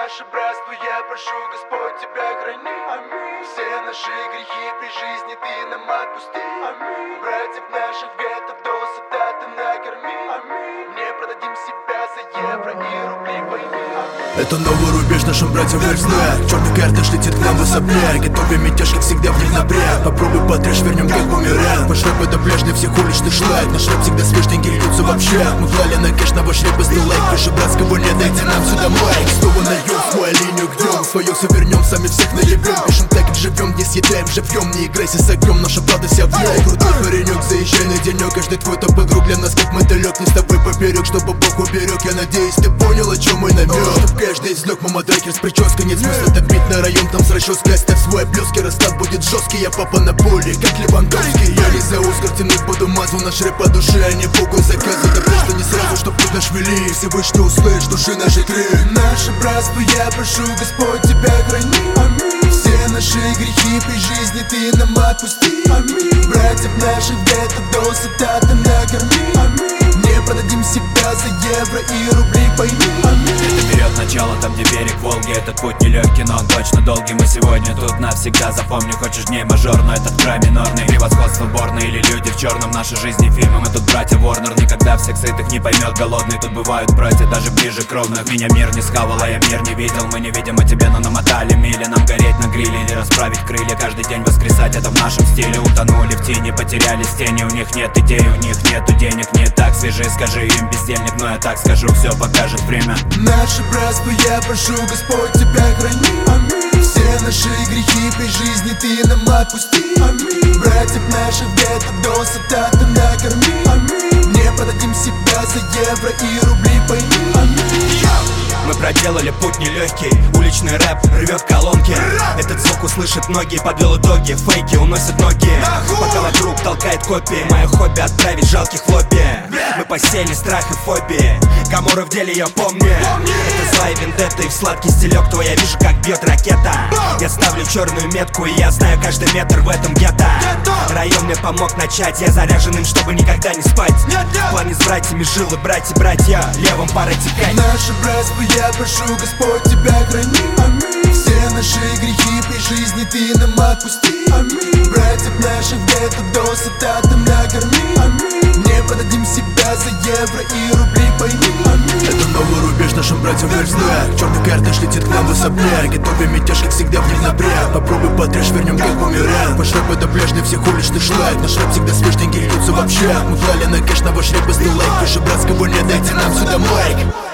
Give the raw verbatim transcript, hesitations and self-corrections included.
наше братство, я прошу, Господь, тебя храни. Аминь. Все наши грехи при жизни ты нам отпусти. Аминь. Братьев наших ветов досыта ты накорми. Аминь. Не продадим себя за евро и рубли пойми. Это новый рубеж нашим братьям вверх знак. Черный картош летит к нам в особняк. Готовим мятеж, как всегда, в них напряг. Попробуй потрешь, вернем как бумеранг. Ваш рэп это пляжный всех уличных шлак. Наш рэп всегда свеж, деньги льются в общак. Мы клали на кэш на ваш рэп и лайк. Пиши, братского не дайте нам сюда майк. Снова наем, свою линию гнем. Свое все вернем, сами всех наебем. Пишем так, как живем, не съедаем живьем. Не играйся с огнем, наша правда вся в ней. Крутой паренек, заезжай на денек. Каждый твой топ игрок для нас как мотылек. Не с тобой поперек, чтобы Бог уберег. Я надеюсь, ты понял, о чем мой намек. Чтоб каждый излег мама трекер с прической. Нет смысла так бить на район, там с расческой. Оставь свой облески, расклад будет жесткий. Я папа на поле, как Левандовский. Я не за Оскар тянуть буду мазу. Наш рэп по душе, а не богу заказы. Да просто не сразу, чтоб тут наш вели. Всевышний услышь души нашей крик. Наше братство, я прошу, Господь, тебя храни. Аминь. Все наши грехи при жизни ты нам отпусти. Аминь. Братьев наших ветов досыта ты накорми. Аминь. Не продадим себя за евро и рубли пойми. Аминь. Это берет начало там, где берег Волги. Этот путь нелегкий, но он точно долгий. Мы сегодня тут навсегда, запомни. Хочешь дней мажор, но этот край минорный. Превосходство борны или люди в черном. Наши жизни фильмы, мы тут братья Ворнер. Никогда всех сытых не поймет голодный. Тут бывают братья даже ближе кровных. Меня мир не схавал, а я мир не видел. Мы не видим о тебе, но намотали мили. Нам гореть на гриле или расправить крылья. Каждый день воскресать, это в нашем стиле. Утонули в тени, потерялись тени. У них нет идей, у них нету денег. Не так свежи, скажи им бездельник. Но я так скажу, все покажет время. Наше братство, я прошу, Господь, тебя храни. Аминь. Все наши грехи при жизни ты нам отпусти. Аминь. Братьев наших ветов досыта ты накорми. Аминь. Не продадим себя за евро и рубли пойми. Аминь. Мы проделали путь нелегкий, уличный рэп рвет колонки. Этот звук услышат многие, подвел итоги, фейки уносят ноги. Пока вокруг толкает копии, мое хобби отправить жалких в лобби. Мы посеяли страх и фобии, Камора в деле, я помню. Это злая вендетта и в сладкий стилек твой я вижу, как бьет ракета. Я ставлю черную метку и я знаю каждый метр в этом гетто. Район мне помог начать, я заряжен им, чтобы никогда не спать. В плане с братьями жилы, братья-братья, левым пора текать. Наше братство, я прошу, Господь, тебя храни. Аминь. Все наши грехи при жизни ты нам отпусти. Аминь. Братьев наших ветов досыта ты накорми. Аминь. Не продадим себя за евро и рубли пойми. Аминь. Это новый рубеж нашим братьям вверх знак. Черный картош летит к нам в особняк. Готовим мятеж, как всегда, в них напряг. Попробуй потрешь, вернем как бумеранг. Ваш рэп это пляжный всех уличных шлак. Наш рэп всегда свеж, деньги льются в общак. Мы клали на кэш на ваш рэп и лайк. Пиши, братского не дайте нам сюда майк.